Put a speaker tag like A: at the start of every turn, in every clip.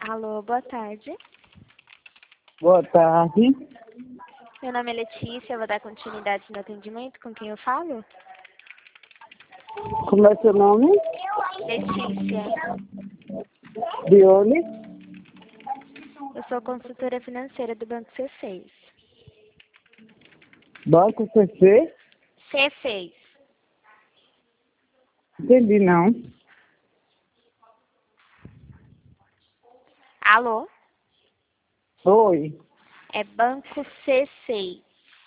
A: Alô, boa tarde.
B: Boa tarde.
A: Meu nome é Letícia, eu vou dar continuidade no atendimento. Com quem eu falo?
B: Como é seu nome?
A: Letícia.
B: Bione.
A: Eu sou consultora financeira do Banco C6.
B: Banco CC?
A: C6.
B: Entendi, não.
A: Alô?
B: Oi.
A: É Banco C6.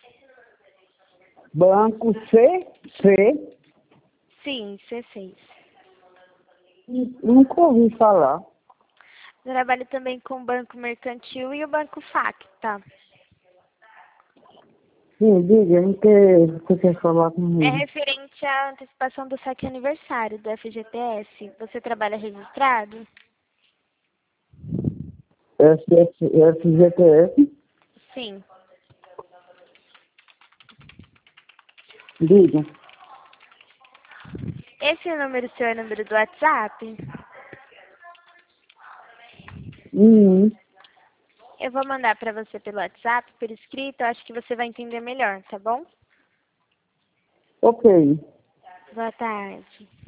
B: Banco CC?
A: Sim, C6.
B: Nunca ouvi falar.
A: Eu trabalho também com o Banco Mercantil e o Banco Facta.
B: Sim, diga, o que você quer falar
A: É
B: comigo?
A: referente à antecipação do saque aniversário do FGTS. Você trabalha registrado?
B: FGTS?
A: Sim.
B: Diga.
A: Esse número seu é o número do WhatsApp?
B: Uhum.
A: Eu vou mandar para você pelo WhatsApp, por escrito. Eu acho que você vai entender melhor, tá bom?
B: Ok.
A: Boa tarde.